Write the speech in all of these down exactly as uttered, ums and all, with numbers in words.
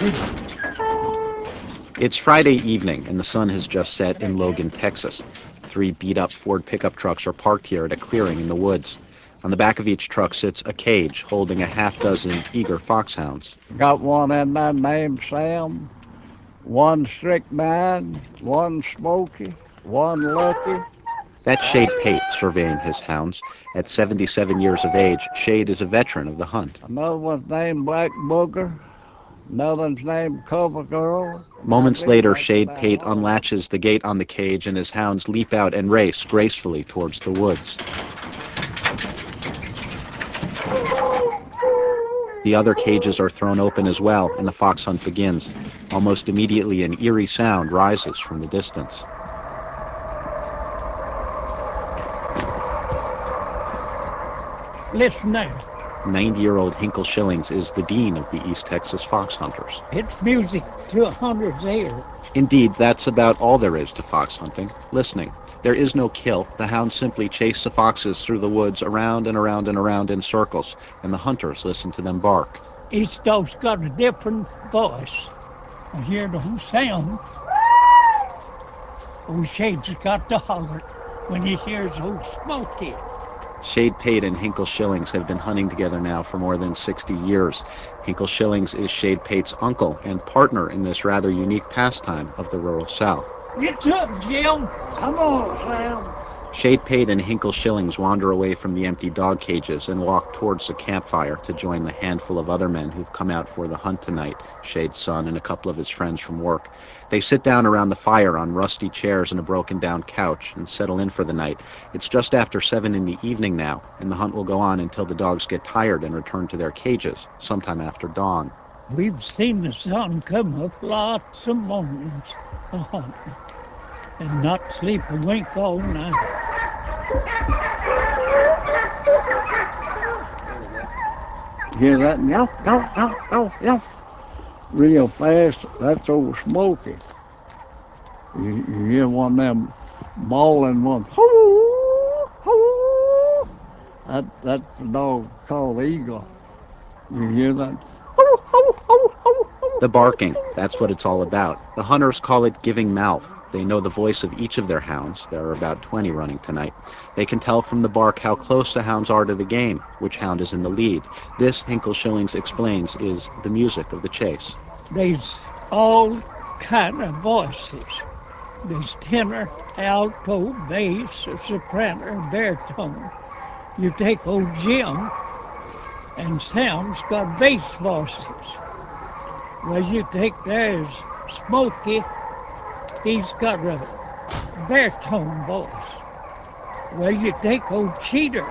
It's Friday evening, and the sun has just set in Logan, Texas. Three beat-up Ford pickup trucks are parked here at a clearing in the woods. On the back of each truck sits a cage holding a half dozen eager foxhounds. Got one in there named Sam, one Strychnine, one Smoky, one Lucky. That's Shade Pate surveying his hounds. At seventy-seven years of age, Shade is a veteran of the hunt. Another one's named Black Booger. Another one's named Cover Girl. Moments later, Shade Pate unlatches the gate on the cage and his hounds leap out and race gracefully towards the woods. The other cages are thrown open as well, and the fox hunt begins. Almost immediately, an eerie sound rises from the distance. Listen there. ninety-year-old Hinkle Shillings is the dean of the East Texas fox hunters. It's music to a hundred's ear. Indeed, that's about all there is to fox hunting, listening. There is no kill. The hounds simply chase the foxes through the woods around and around and around in circles, and the hunters listen to them bark. Each dog's got a different voice. I hear the whole sound. Old Shade's got to holler when he hears old Smoky. Shade Pate and Hinkle Shillings have been hunting together now for more than sixty years. Hinkle Shillings is Shade Pate's uncle and partner in this rather unique pastime of the rural South. Get up, Jim. Come on, Sam. Shade Pate and Hinkle Shillings wander away from the empty dog cages and walk towards the campfire to join the handful of other men who've come out for the hunt tonight, Shade's son and a couple of his friends from work. They sit down around the fire on rusty chairs and a broken-down couch and settle in for the night. It's just after seven in the evening now, and the hunt will go on until the dogs get tired and return to their cages, sometime after dawn. We've seen the sun come up lots of mornings a hunting and not sleep a wink all night. Hear that? Yow, yow, yow, yow, yow. Real fast, that's old Smoky. You, you hear one of them bawling ones. Hoo, hoo. That, that's the dog called Eagle. You hear that? Hoo, hoo, hoo, hoo, hoo. The barking, that's what it's all about. The hunters call it giving mouth. They know the voice of each of their hounds. There are about twenty running tonight. They can tell from the bark how close the hounds are to the game, which hound is in the lead. This, Hinkle Shillings explains, is the music of the chase. There's all kind of voices. There's tenor, alto, bass, soprano, baritone. You take old Jim, and Sam's got bass voices. Well, you take there's Smoky, he's got a baritone voice. Well, you take old Cheater,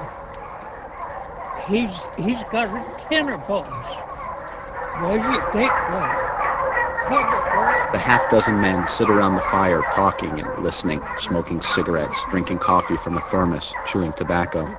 he's he's got a tenor voice. Well, you take the The half dozen men sit around the fire talking and listening, smoking cigarettes, drinking coffee from a thermos, chewing tobacco.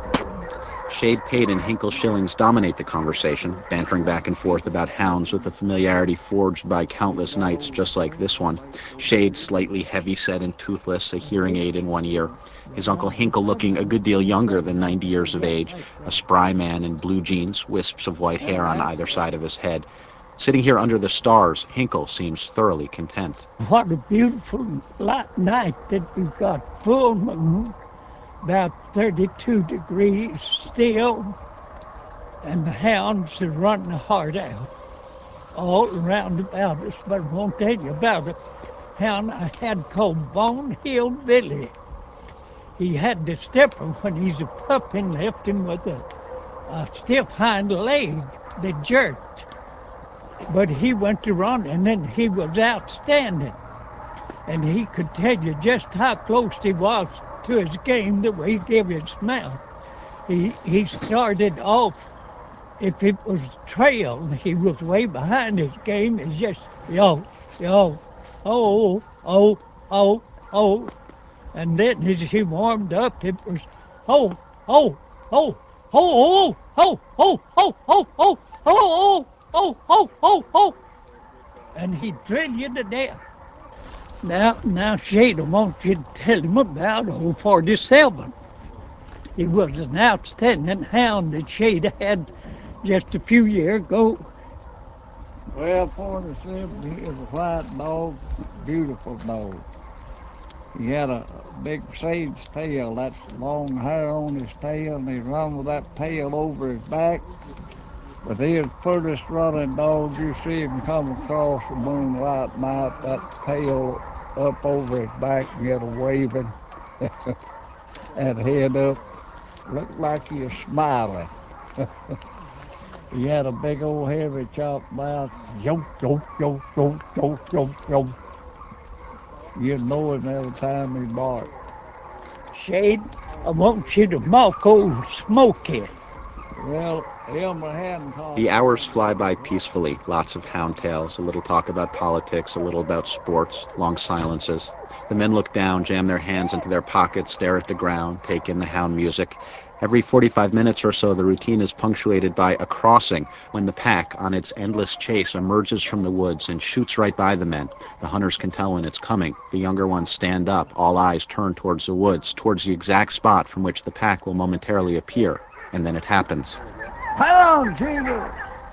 Shade Pate and Hinkle Shillings dominate the conversation, bantering back and forth about hounds with a familiarity forged by countless nights just like this one. Shade slightly heavy-set and toothless, a hearing aid in one ear. His uncle Hinkle looking a good deal younger than ninety years of age, a spry man in blue jeans, wisps of white hair on either side of his head. Sitting here under the stars, Hinkle seems thoroughly content. What a beautiful light night that we've got. Full moon, about thirty-two degrees still, and the hounds are running hard out all around about us. But I won't tell you about a hound I had called Bone Hill Billy. He had the stepper when he's a pup and left him with a, a stiff hind leg that jerked. But he went to run, and then he was outstanding. And he could tell you just how close he was to his game the way he gave his mouth. He, he started off, if it was trail, he was way behind his game. It's just, yo, yo, oh, oh, oh, oh. And then as he warmed up, it was, oh, oh, oh, oh, oh, oh, oh, oh, oh, oh, oh, oh. Oh, oh, oh, oh, and he'd drill you to death. Now, now, Shade, I want you to tell him about old forty-seven. He was an outstanding hound that Shade had just a few years ago. Well, forty-seven, he was a white dog, beautiful dog. He had a big sage tail, that's long hair on his tail, and he run with that tail over his back. But he is the furthest running dog. You see him come across the moonlight night, that tail up over his back, and get a waving, and head up. Looked like he was smiling. He had a big old heavy chopped mouth. Yo, yo, yo, yo, yo, yo, yo. You know him every time he barked. Shade, I want you to mock old Smoky. Well, Elmer Hancock. The hours fly by peacefully, lots of hound tales, a little talk about politics, a little about sports, long silences. The men look down, jam their hands into their pockets, stare at the ground, take in the hound music. Every forty-five minutes or so, the routine is punctuated by a crossing, when the pack, on its endless chase, emerges from the woods and shoots right by the men. The hunters can tell when it's coming. The younger ones stand up, all eyes turned towards the woods, towards the exact spot from which the pack will momentarily appear. And then it happens. Pound, Peter!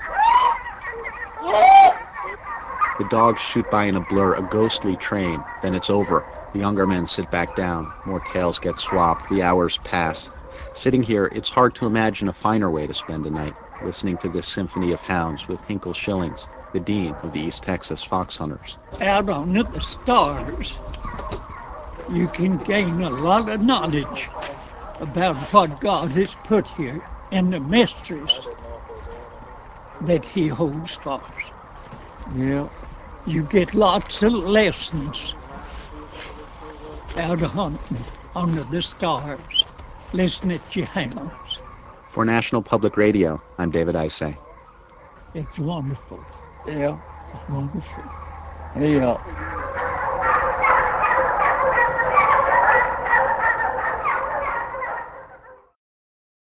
The dogs shoot by in a blur, a ghostly train. Then it's over. The younger men sit back down. More tails get swapped. The hours pass. Sitting here, it's hard to imagine a finer way to spend a night, listening to this symphony of hounds with Hinkle Schillings, the dean of the East Texas fox hunters. Out under the stars, you can gain a lot of knowledge about what God has put here and the mysteries that He holds for us. Yeah. You get lots of lessons out of hunting under the stars, listening to your hounds. For National Public Radio, I'm David Isay. It's wonderful. Yeah, it's wonderful. Yeah.